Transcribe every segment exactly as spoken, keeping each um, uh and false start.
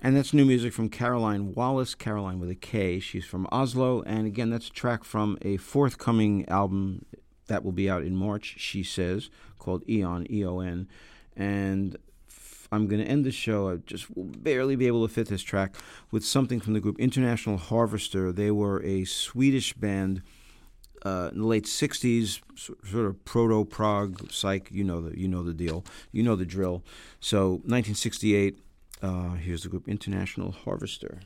And that's new music from Caroline Wallace, Caroline with a K. She's from Oslo. And again, that's a track from a forthcoming album that will be out in March, she says, called Eon, E O N. And f- I'm going to end the show. I just will barely be able to fit this track with something from the group International Harvester. They were a Swedish band uh, in the late sixties, sort of proto-prog psych. You know the you know the deal. You know the drill. So nineteen sixty-eight. Uh, here's the group International Harvester.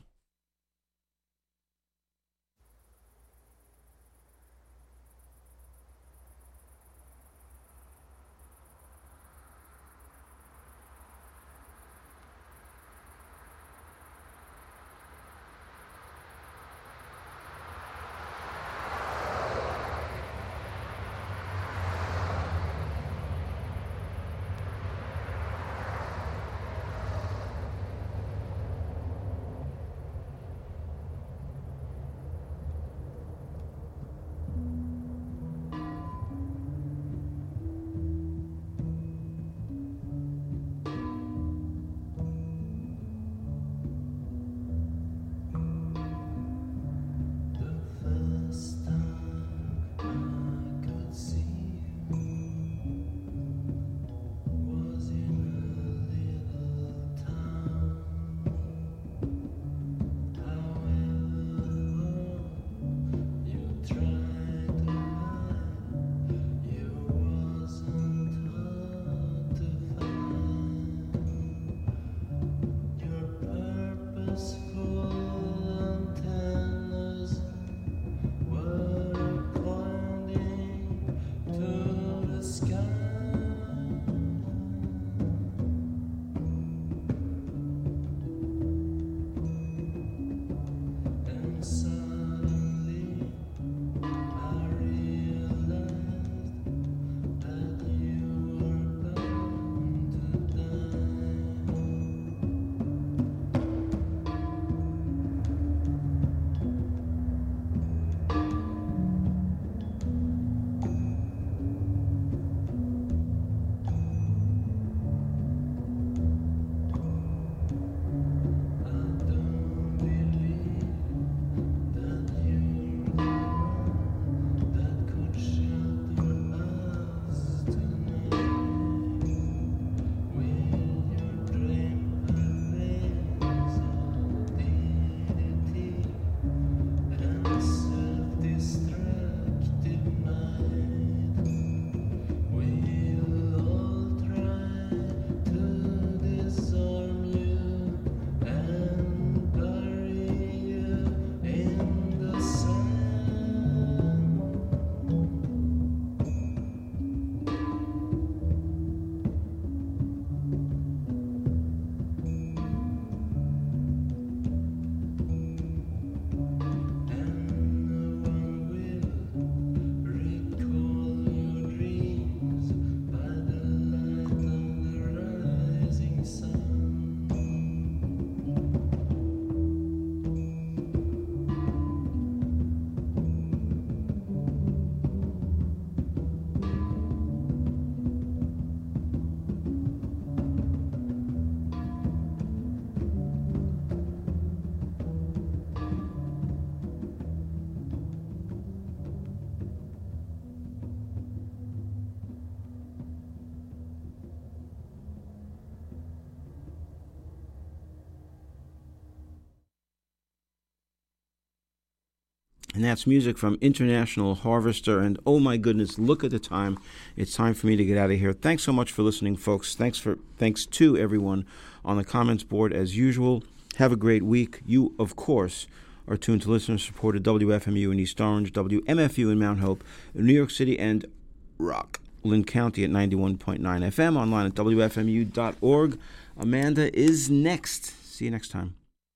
And that's music from International Harvester. And oh my goodness, look at the time. It's time for me to get out of here. Thanks so much for listening, folks. Thanks for thanks to everyone on the comments board as usual. Have a great week. You, of course, are tuned to listener-supported W F M U in East Orange, W M F U in Mount Hope, New York City, and Rockland County at ninety-one point nine F M, online at W F M U dot org. Amanda is next. See you next time.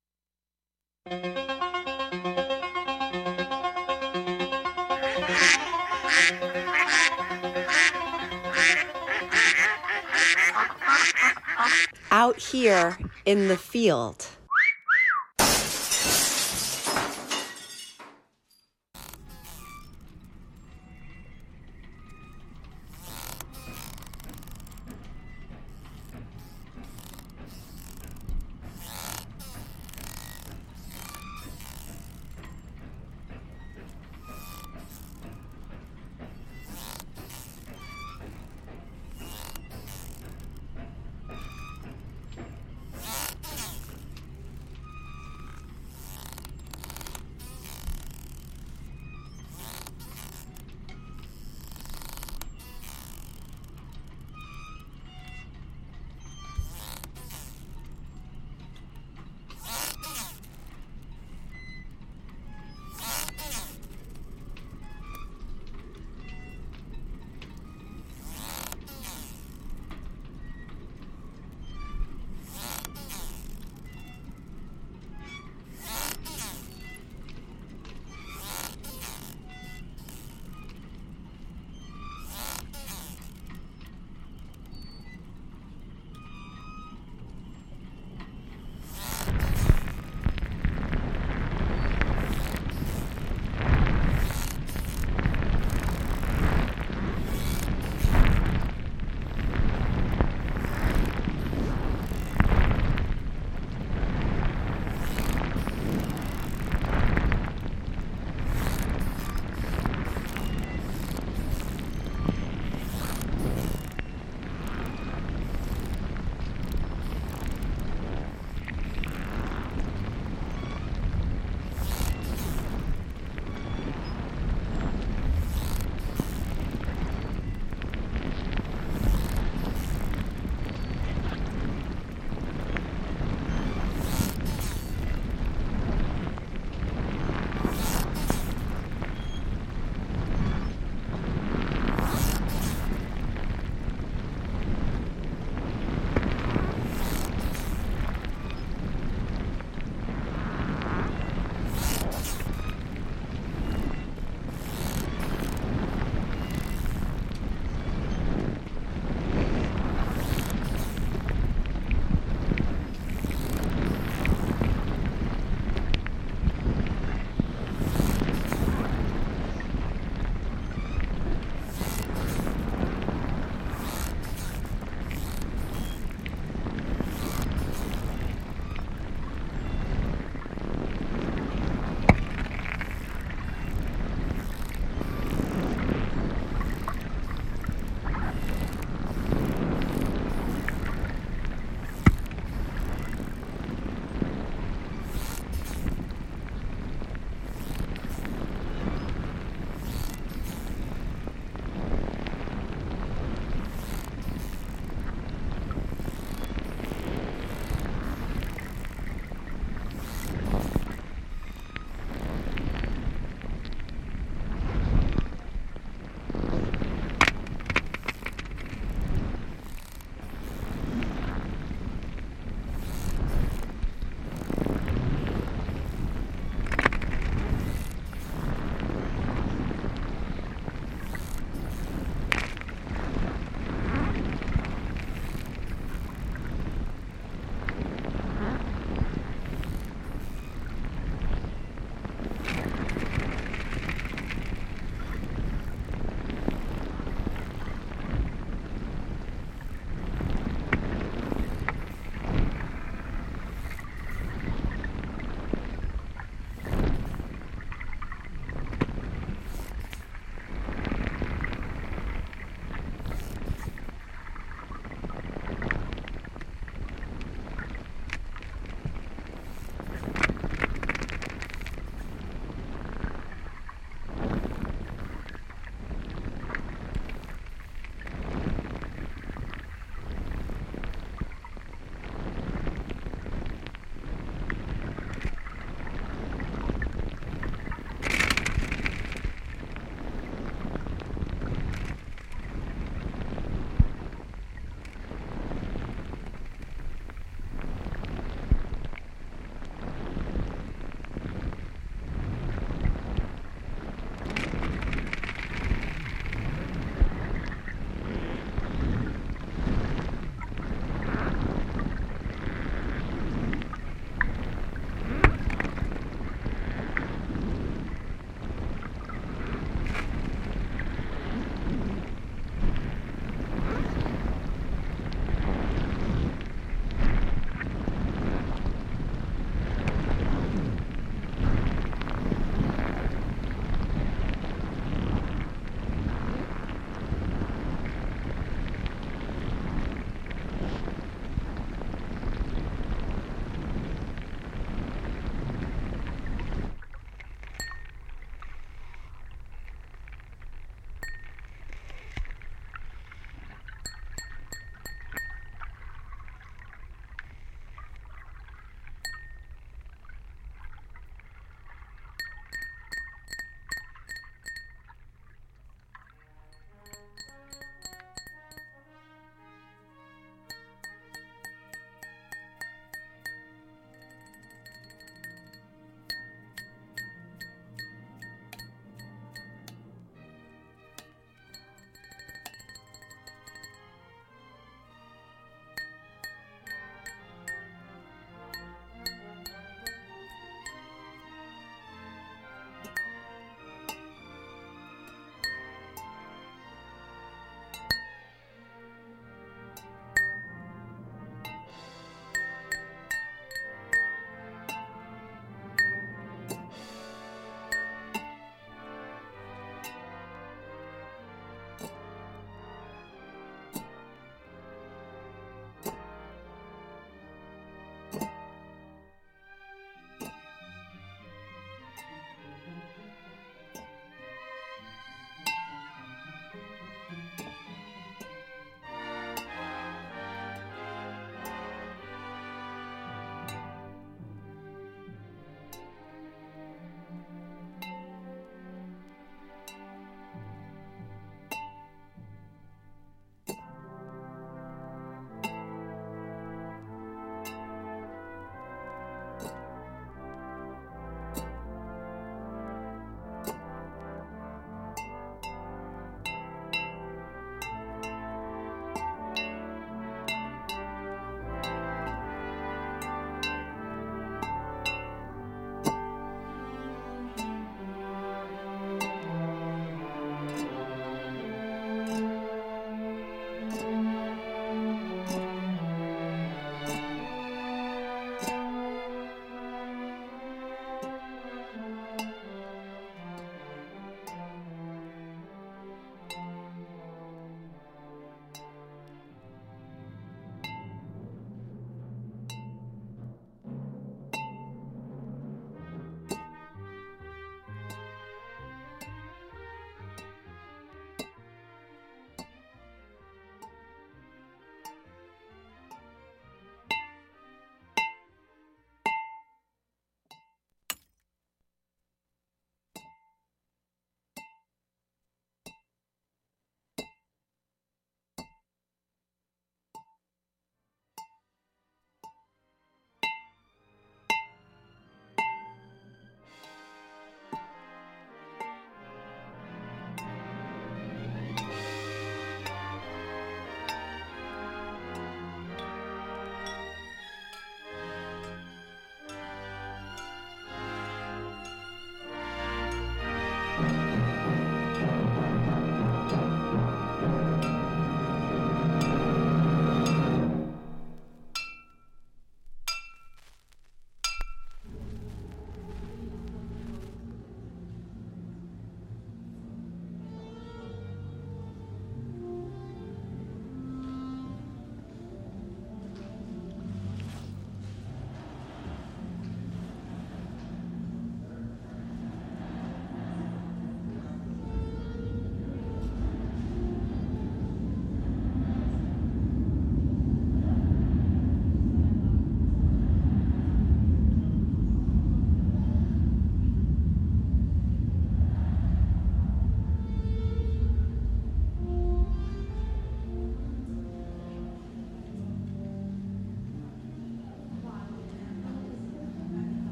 Out here in the field.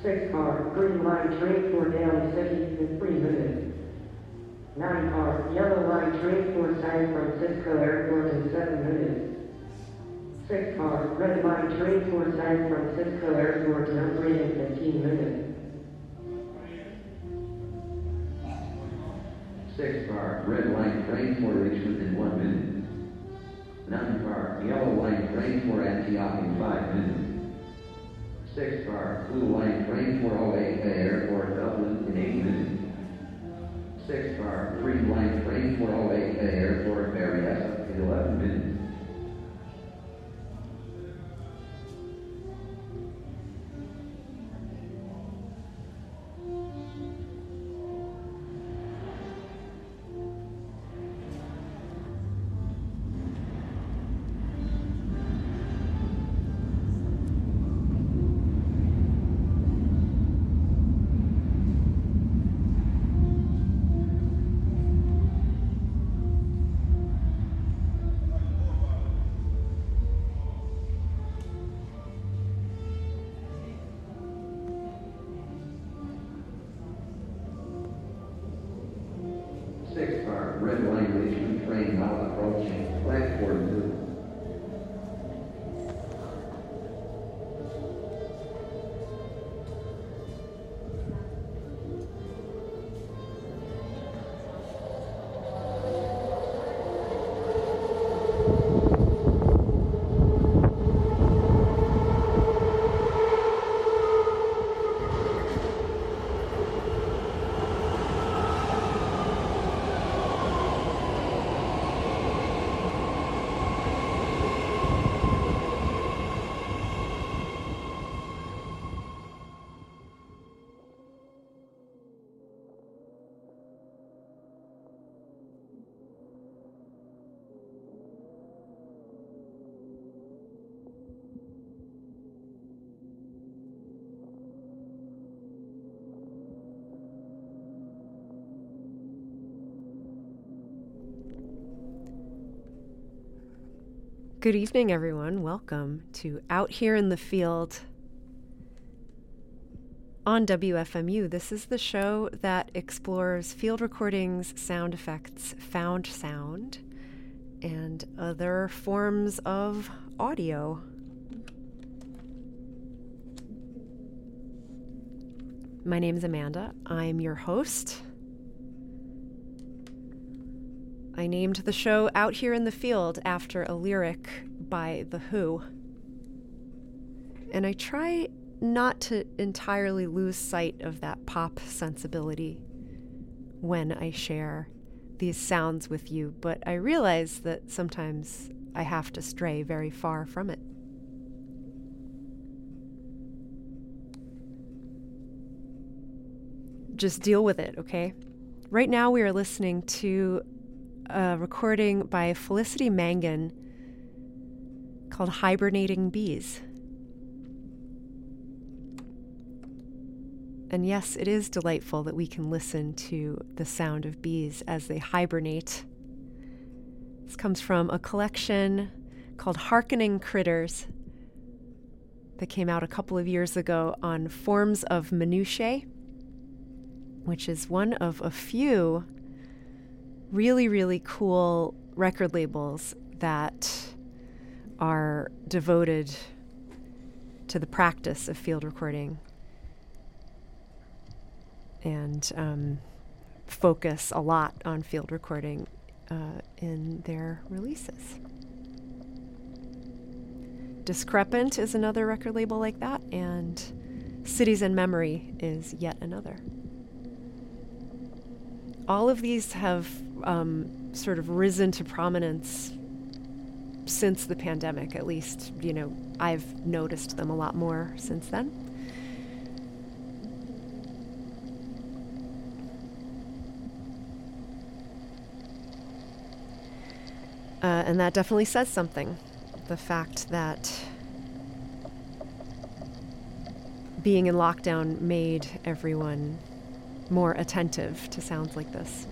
Six car, green line train for Daly City in three minutes. Nine car, yellow line train for San Francisco Airport in seven minutes. Six car, red line train for San Francisco Airport in Hungary in fifteen minutes. Six car, red line train for Richmond in one minute. Nine car, yellow line train for Antioch in five minutes. Six car, blue line train for O A K Airport Dublin in eight minutes. Six car, green line train for O A K Airport Berryessa in eleven minutes. Six car, red line Richmond train now approaching platform two. Good evening, everyone. Welcome to Out Here in the Field on W F M U. This is the show that explores field recordings, sound effects, found sound, and other forms of audio. My name is Amanda. I'm your host. I named the show Out Here in the Field after a lyric by The Who. And I try not to entirely lose sight of that pop sensibility when I share these sounds with you, but I realize that sometimes I have to stray very far from it. Just deal with it, okay? Right now we are listening to a recording by Felicity Mangan called Hibernating Bees. And yes, it is delightful that we can listen to the sound of bees as they hibernate. This comes from a collection called Harkening Critters that came out a couple of years ago on Forms of Minutiae, which is one of a few really, really cool record labels that are devoted to the practice of field recording and um, focus a lot on field recording uh, in their releases. Discrepant is another record label like that, and Cities in Memory is yet another. All of these have um, sort of risen to prominence since the pandemic, at least, you know, I've noticed them a lot more since then. Uh, and that definitely says something. The fact that being in lockdown made everyone more attentive to sounds like this.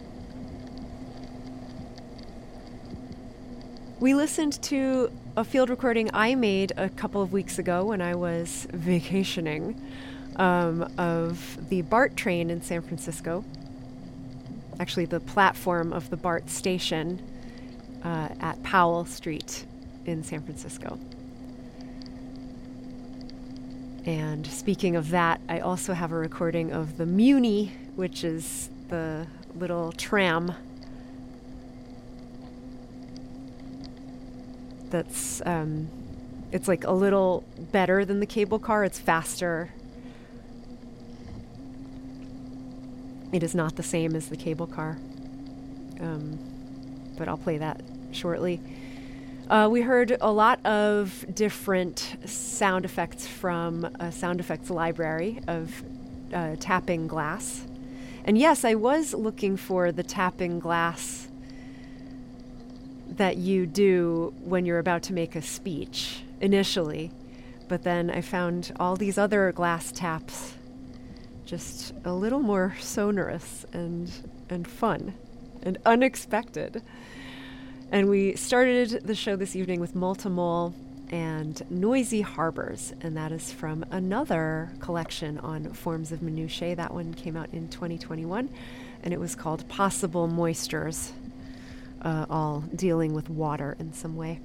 We listened to a field recording I made a couple of weeks ago when I was vacationing um, of the BART train in San Francisco. Actually, the platform of the BART station uh, at Powell Street in San Francisco. And speaking of that, I also have a recording of the Muni, which is the little tram that's, um, it's like a little better than the cable car. It's faster. It is not the same as the cable car. Um, but I'll play that shortly. Uh, we heard a lot of different sound effects from a sound effects library of uh, tapping glass. And yes, I was looking for the tapping glass that you do when you're about to make a speech initially. But then I found all these other glass taps just a little more sonorous and and fun and unexpected. And we started the show this evening with Multimole and Noisy Harbors, and that is from another collection on forms of minutiae. That one came out in twenty twenty-one, and it was called Possible Moistures, uh, all dealing with water in some way.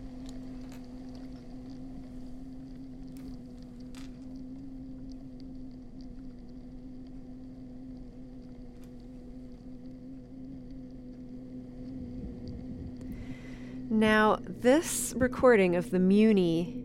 Now, this recording of the Muni,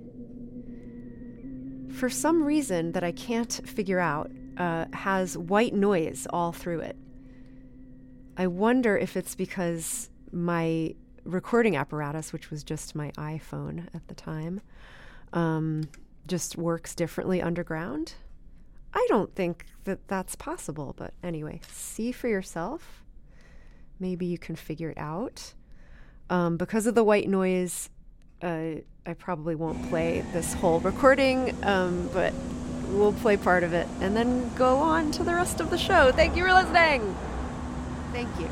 for some reason that I can't figure out, uh, has white noise all through it. I wonder if it's because my recording apparatus, which was just my iPhone at the time, um, just works differently underground. I don't think that that's possible, but anyway, see for yourself. Maybe you can figure it out. Um, because of the white noise, uh, I probably won't play this whole recording, um, but we'll play part of it and then go on to the rest of the show. Thank you for listening. Thank you.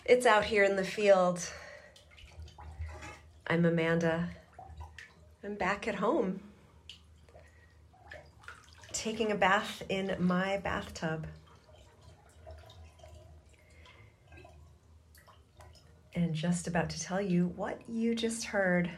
It's Out Here in the Field. I'm Amanda. I'm back at home, taking a bath in my bathtub. And just about to tell you what you just heard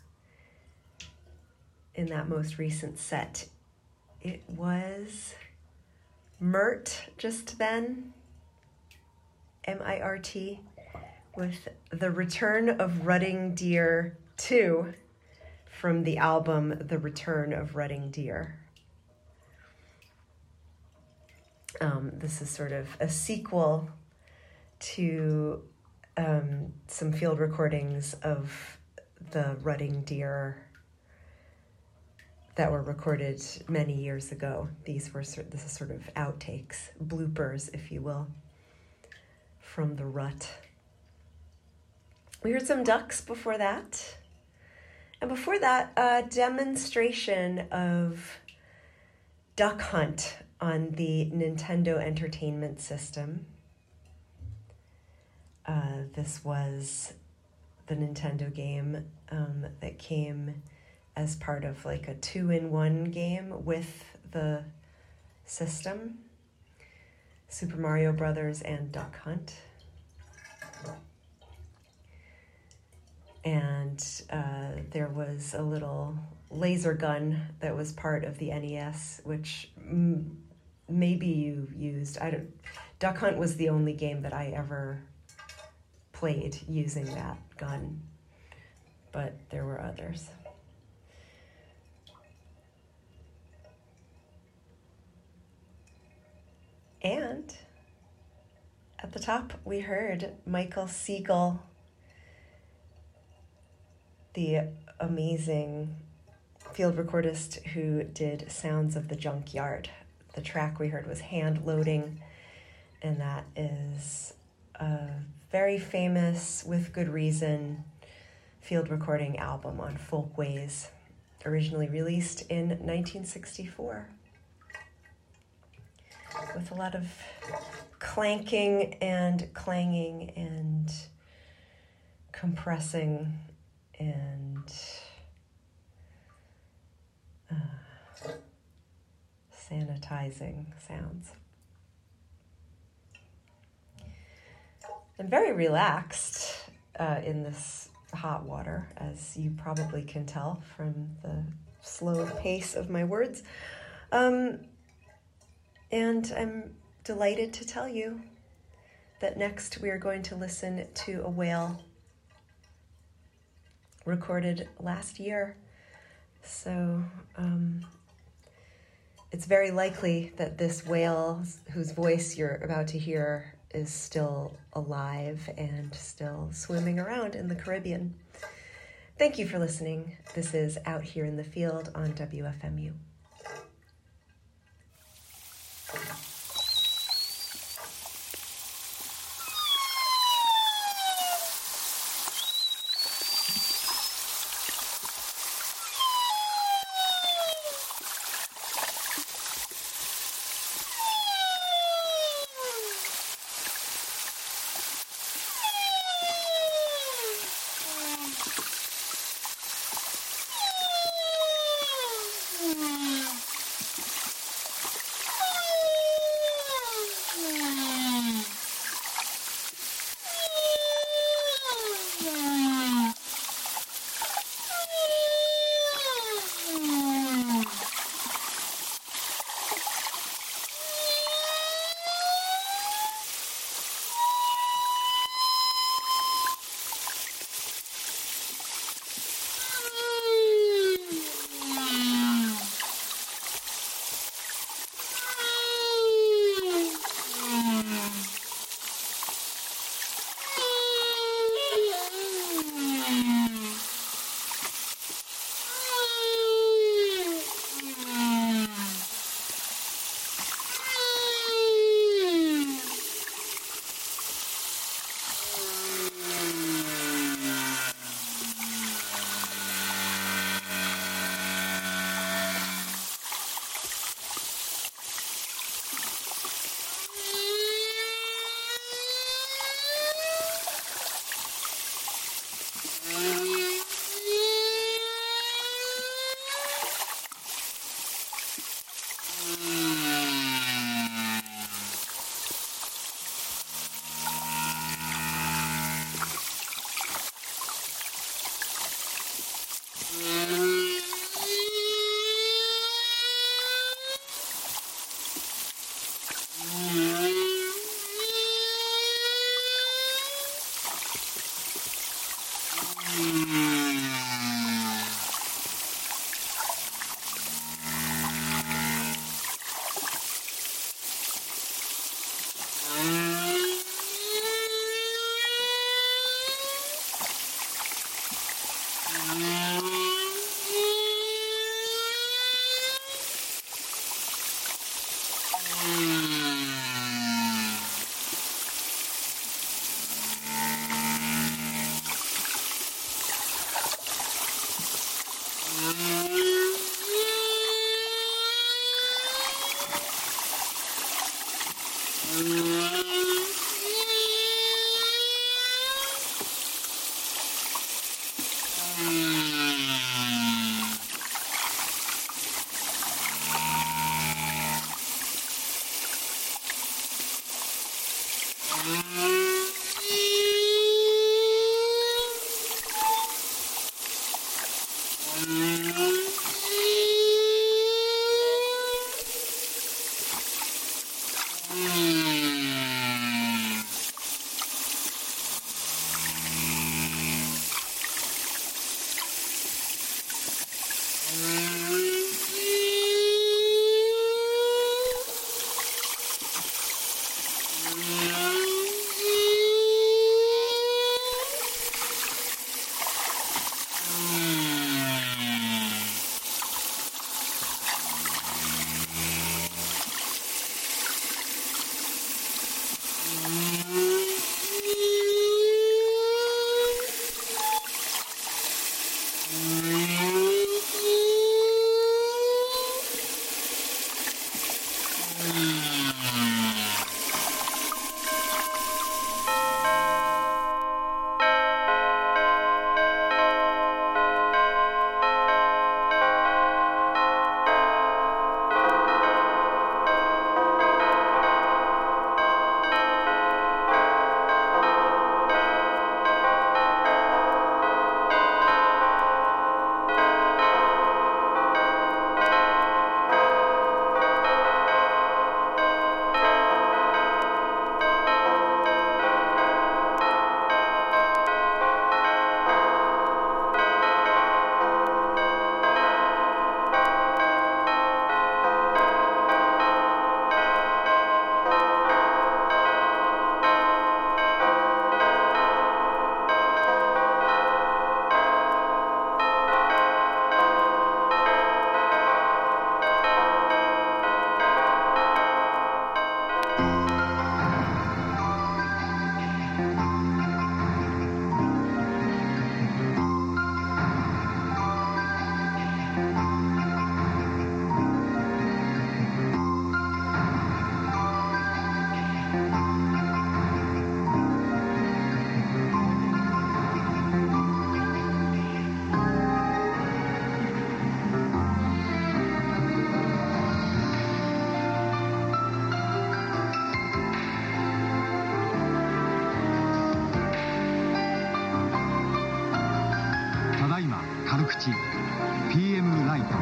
in that most recent set. It was Mirt just then, M I R T, with The Return of Rutting Deer two from the album The Return of Rutting Deer. Um, this is sort of a sequel to um, some field recordings of the rutting deer that were recorded many years ago. These were sort this is sort of outtakes, bloopers, if you will, from the rut. We heard some ducks before that. And before that, a demonstration of Duck Hunt on the Nintendo Entertainment System. Uh, this was the Nintendo game um, that came as part of like a two-in-one game with the system. Super Mario Brothers and Duck Hunt. And uh, there was a little laser gun that was part of the N E S, which m- maybe you used. I don't. Duck Hunt was the only game that I ever played using that gun, but there were others. And at the top, we heard Michael Siegel, the amazing field recordist who did Sounds of the Junkyard. The track we heard was Hand Loading, and that is a very famous, with good reason, field recording album on Folkways, originally released in nineteen sixty-four. With a lot of clanking and clanging and compressing and uh, sanitizing sounds. I'm very relaxed uh, in this hot water, as you probably can tell from the slow pace of my words. Um, and I'm delighted to tell you that next we are going to listen to a whale recorded last year. So um, it's very likely that this whale, whose voice you're about to hear, is still alive and still swimming around in the Caribbean. Thank you for listening. This is Out Here in the Field on W F M U. Mm-hmm. 軽口 ピーエム ライト。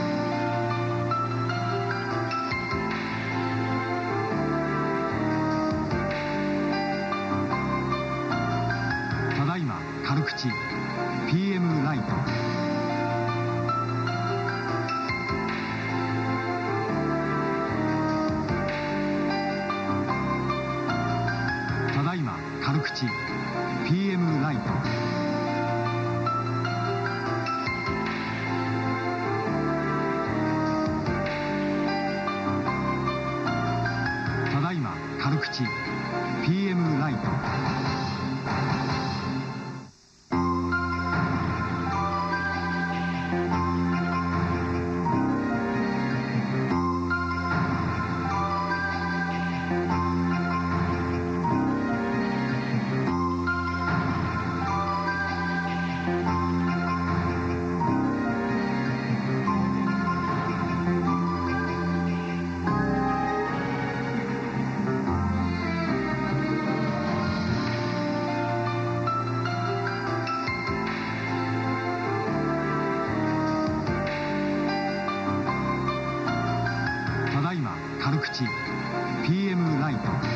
ただいま軽口 ピーエム ライト。ただいま軽口 ピーエム ライト。軽口 ピーエム ライト。 軽口 ピーエム ライト。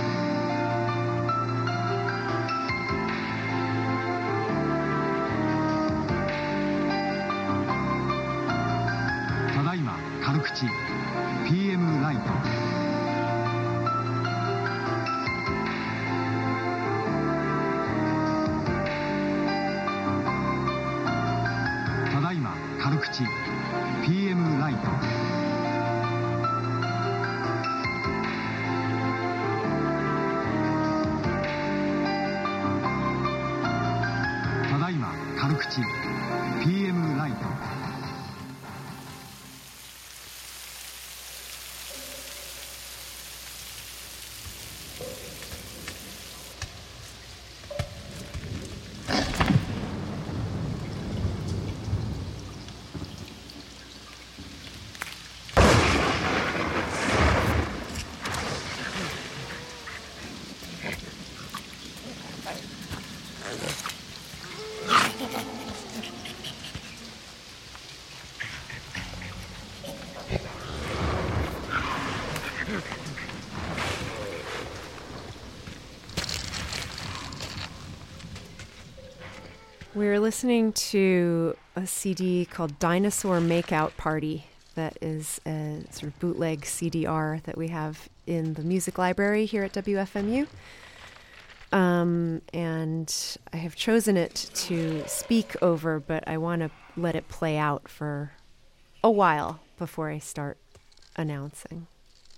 ただいま軽口 ピーエム ライト。ただいま軽口 ピーエム ライト。ただいま軽口 ピーエム ライト。 We're listening to a C D called Dinosaur Makeout Party that is a sort of bootleg C D R that we have in the music library here at W F M U. Um, and I have chosen it to speak over, but I want to let it play out for a while before I start announcing.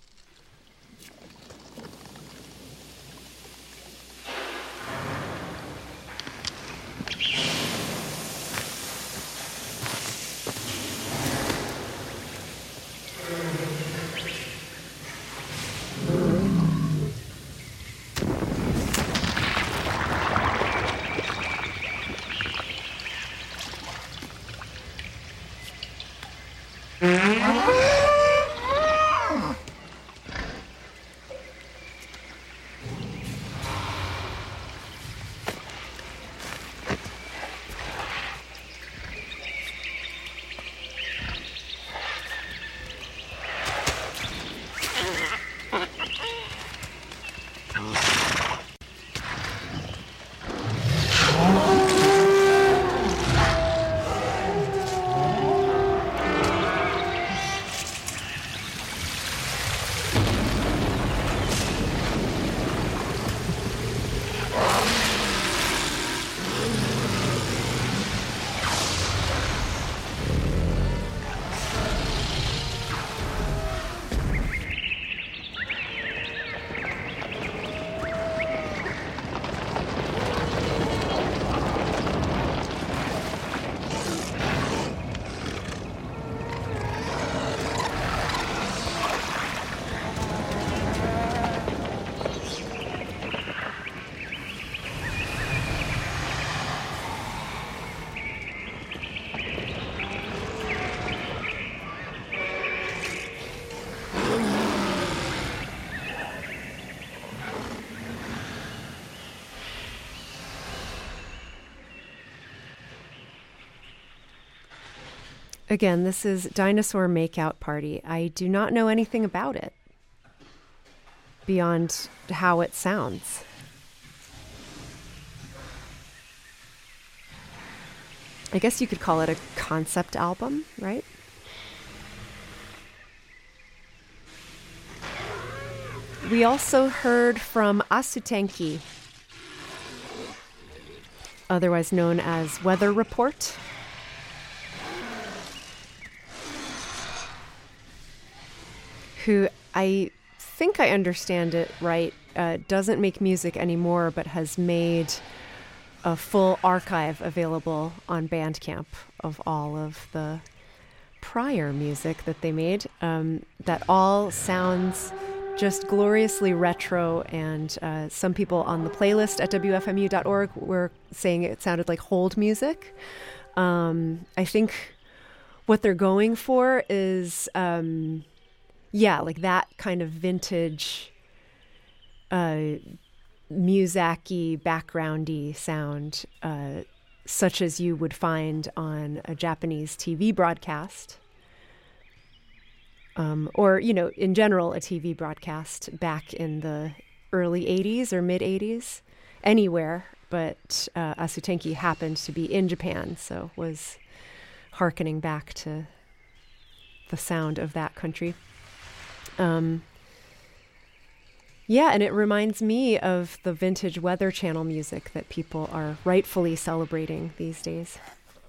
Again, this is Dinosaur Makeout Party. I do not know anything about it beyond how it sounds. I guess you could call it a concept album, right? We also heard from Asutenki, otherwise known as Weather Report. Who, I think I understand it right, uh, doesn't make music anymore, but has made a full archive available on Bandcamp of all of the prior music that they made. Um, that all sounds just gloriously retro, and uh, some people on the playlist at W F M U dot org were saying it sounded like hold music. Um, I think what they're going for is... Um, Yeah, like that kind of vintage, uh, Muzaki, backgroundy sound, uh, such as you would find on a Japanese T V broadcast. um, or, you know, in general, a T V broadcast back in the early eighties or mid eighties, anywhere. But uh, Asutenki happened to be in Japan, so was hearkening back to the sound of that country. Um, yeah, and it reminds me of the vintage Weather Channel music that people are rightfully celebrating these days.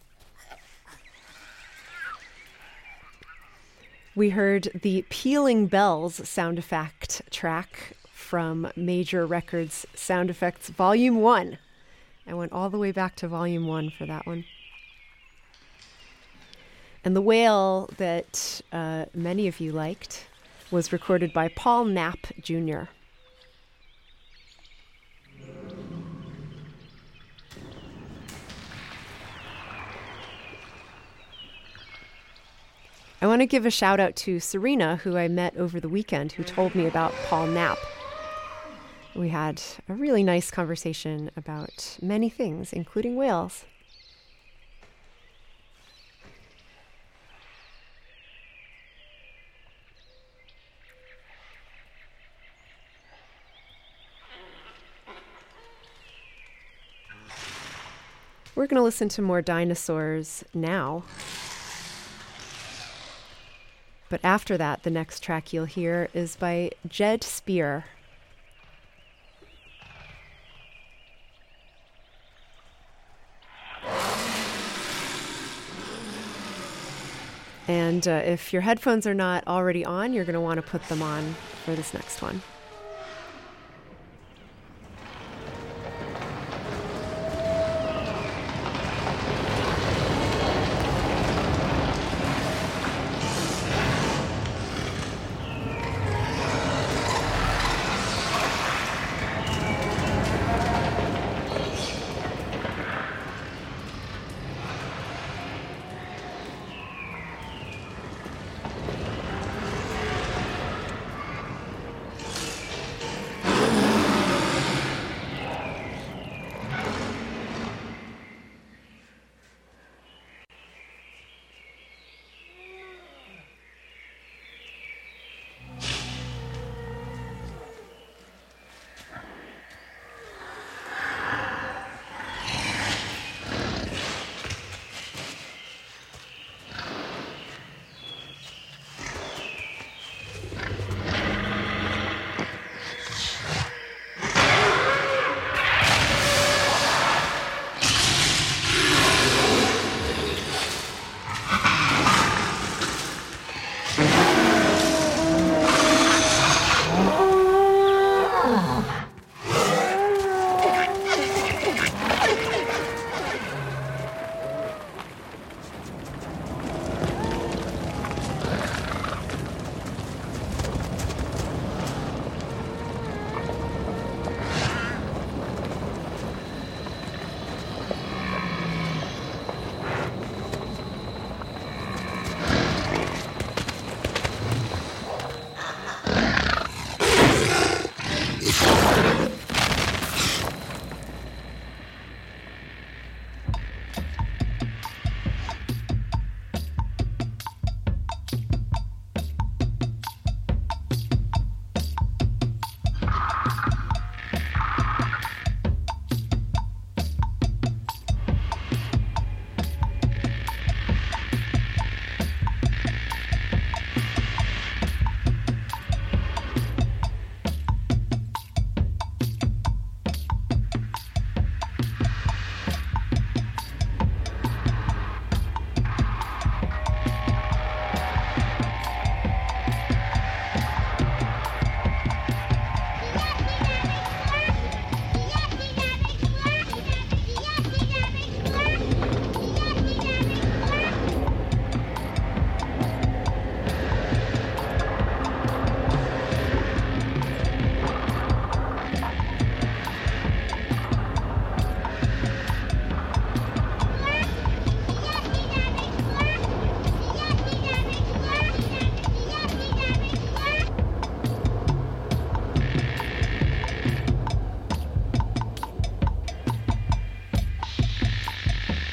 We heard the Pealing Bells sound effect track from Major Records Sound Effects Volume one. I went all the way back to Volume one for that one. And the whale that uh, many of you liked was recorded by Paul Knapp, Junior I want to give a shout out to Serena, who I met over the weekend, who told me about Paul Knapp. We had a really nice conversation about many things, including whales. We're going to listen to more dinosaurs now. But after that, the next track you'll hear is by Jed Spear. And uh, if your headphones are not already on, you're going to want to put them on for this next one.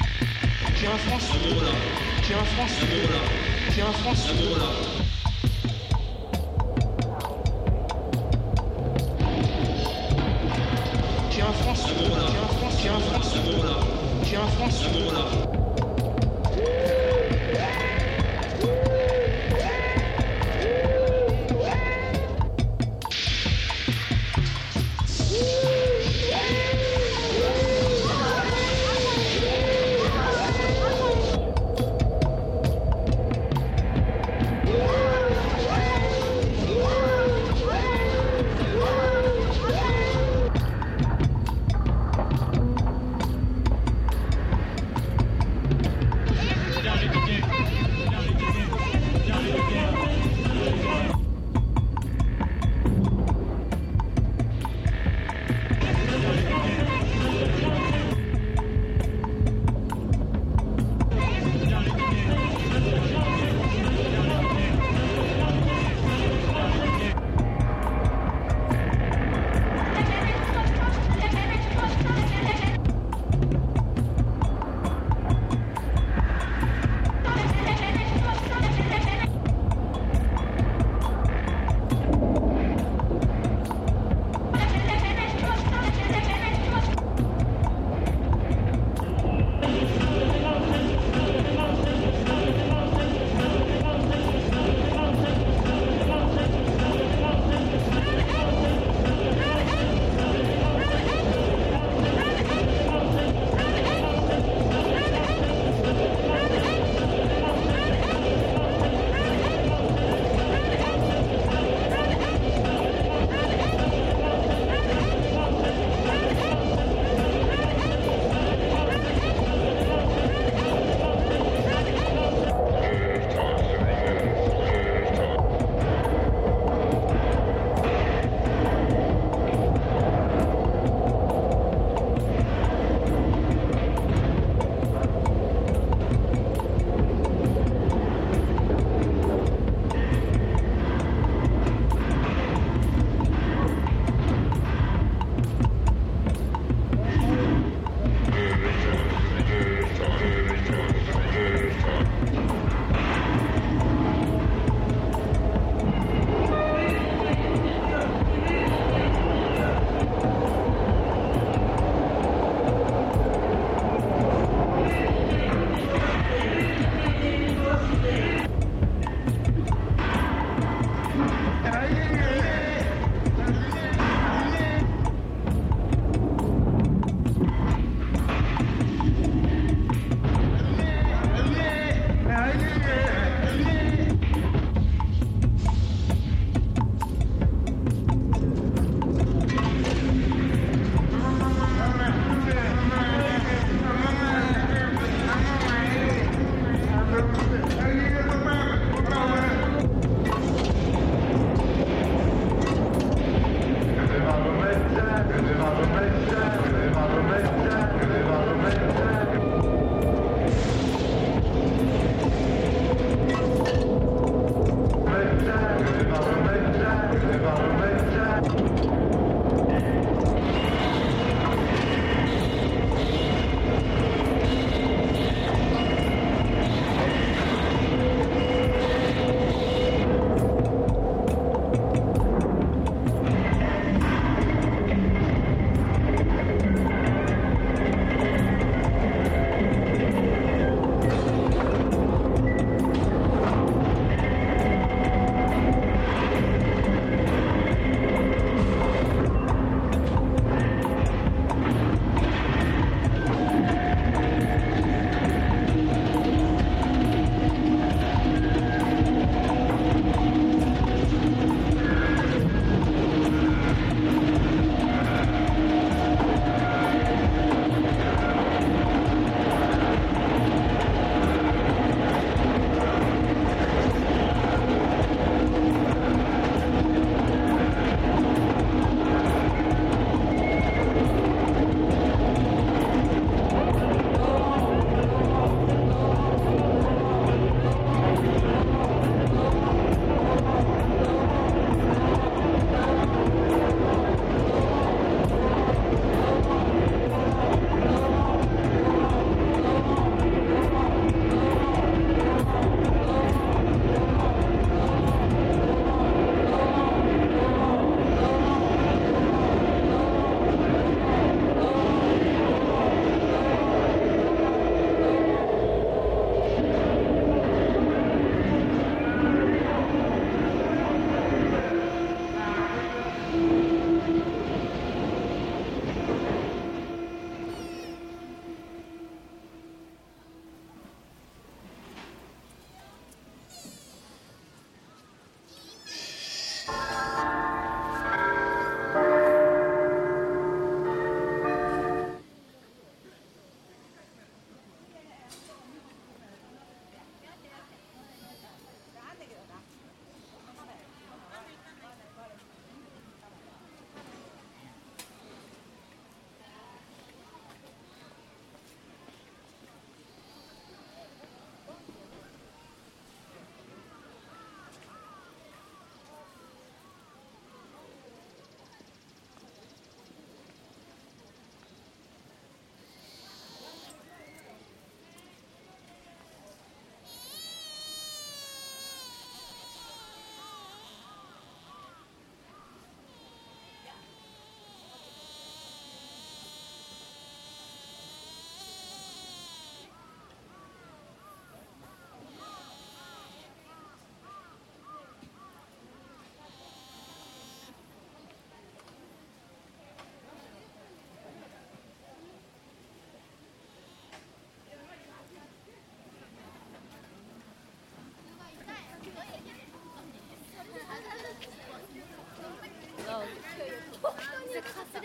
Qui est un France Qui est un France Qui est un France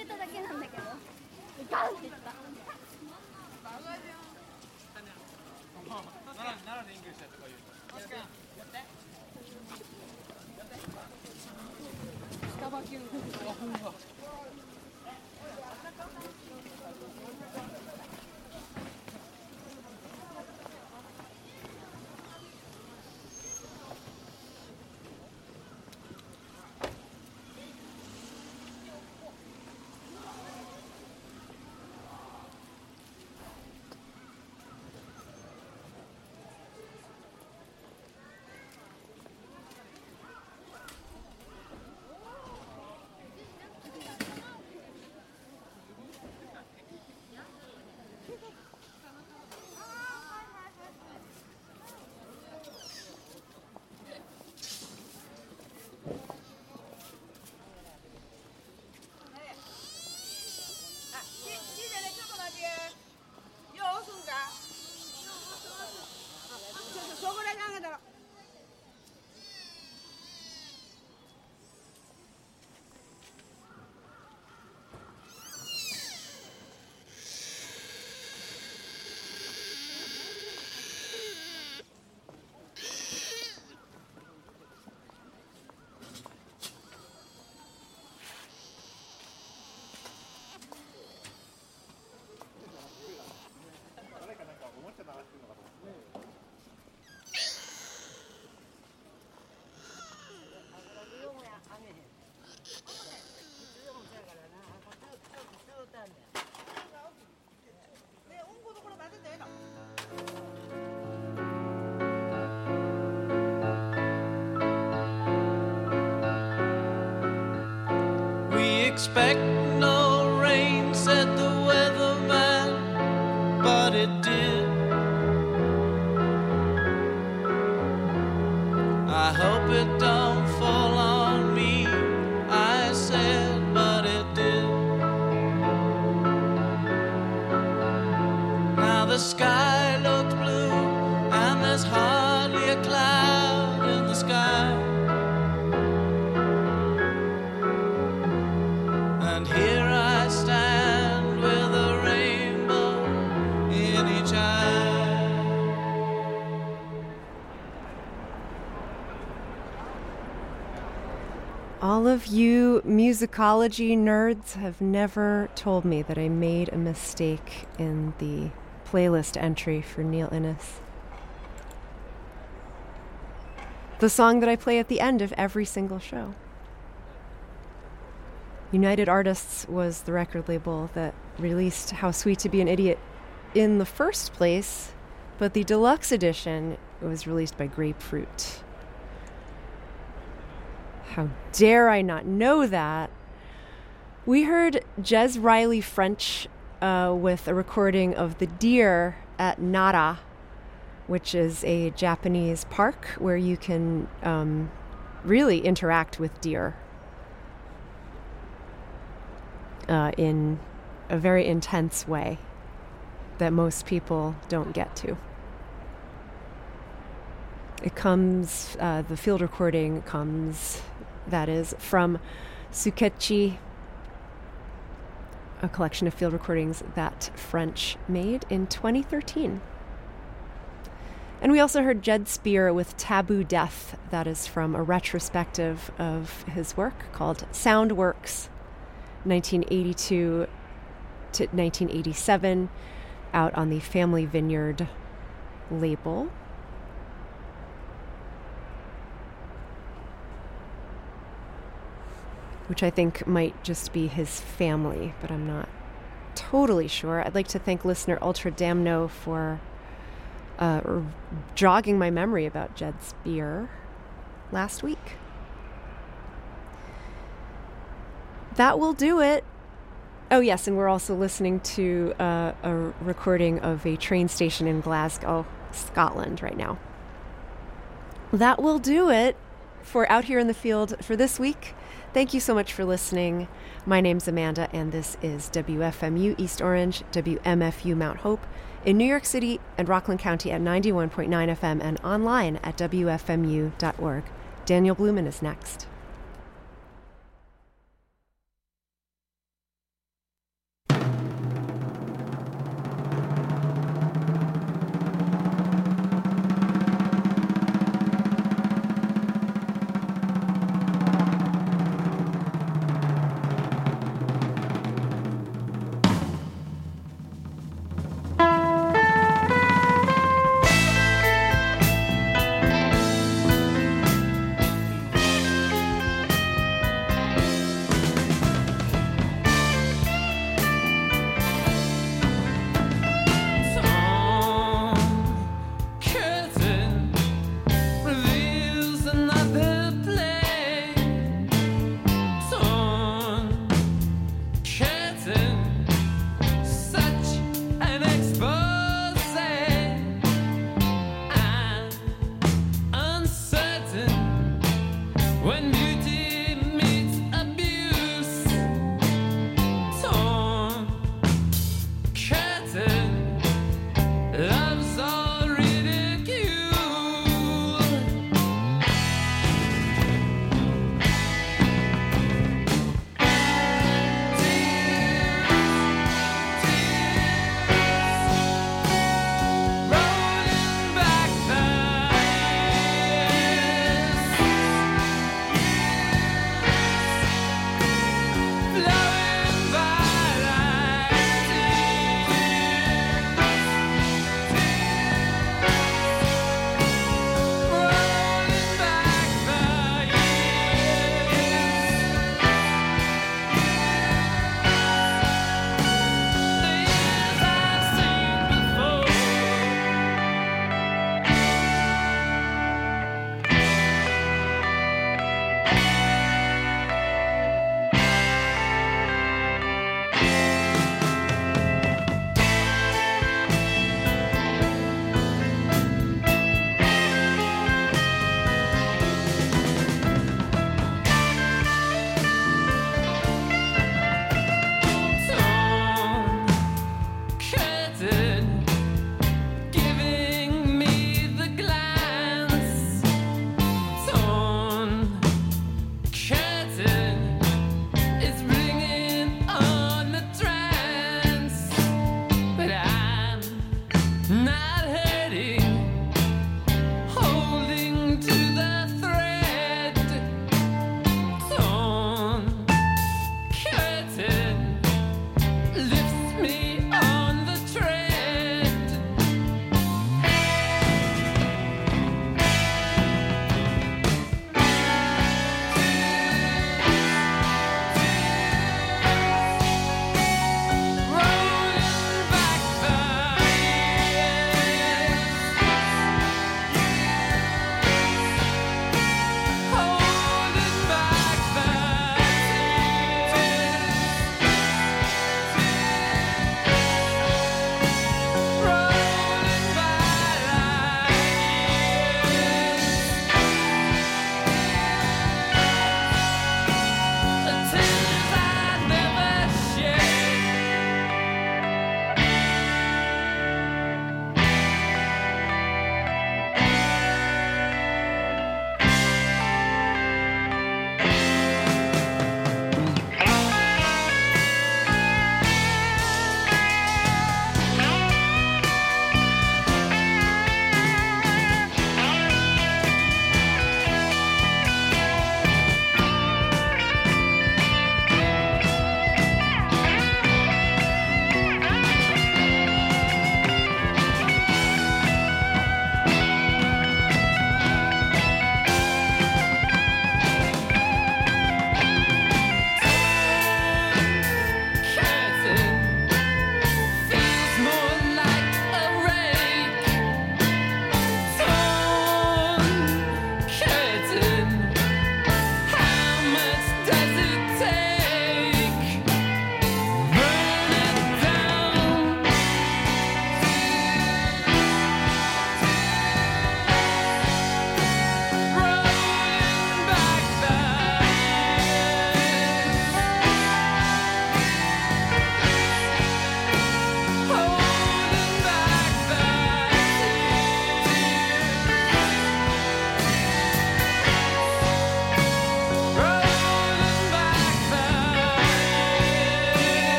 れただけなんだけどガンっていった。 Expect no rain, said the weatherman, but it did. I hope it don't fall on me, I said, but it did. Now the sky looked blue, and there's hardly a cloud in the sky. And here I stand with a rainbow in each eye. All of you musicology nerds have never told me that I made a mistake in the playlist entry for Neil Innes. The song that I play at the end of every single show. United Artists was the record label that released How Sweet to Be an Idiot in the first place, but the deluxe edition was released by Grapefruit. How dare I not know that? We heard Jez Riley French uh, with a recording of The Deer at Nara, which is a Japanese park where you can um, really interact with deer. Uh, in a very intense way that most people don't get to. It comes, uh, the field recording comes, that is, from Sukechi, a collection of field recordings that French made in twenty thirteen. And we also heard Jed Spear with Taboo Death, that is from a retrospective of his work called Soundworks, nineteen eighty-two to nineteen eighty-seven, out on the Family Vineyard label. Which I think might just be his family, but I'm not totally sure. I'd like to thank listener Ultra Damno for uh, jogging my memory about Jed Spear last week. That will do it. Oh, yes, and we're also listening to uh, a recording of a train station in Glasgow, Scotland right now. That will do it for Out Here in the Field for this week. Thank you so much for listening. My name's Amanda, and this is W F M U East Orange, W M F U Mount Hope, in New York City and Rockland County at ninety-one point nine F M and online at W F M U dot org. Daniel Blumen is next.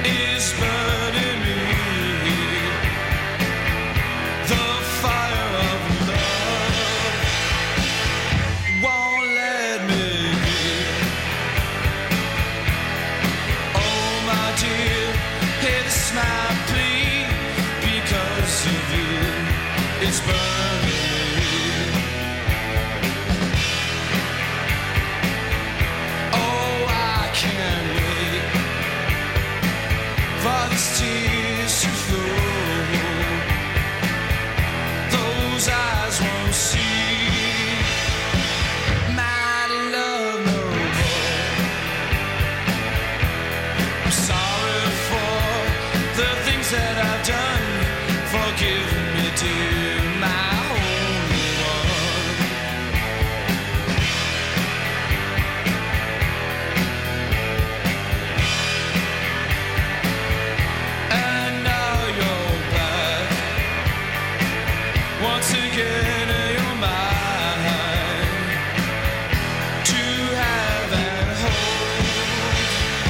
is burning me. The fire of love won't let me be. Oh my dear, hey, this is my plea. Because of you, it's burning me. Oh, I can't wait for these tears to flow. Those eyes won't see my love no more. I'm sorry for the things that I've done. Forgive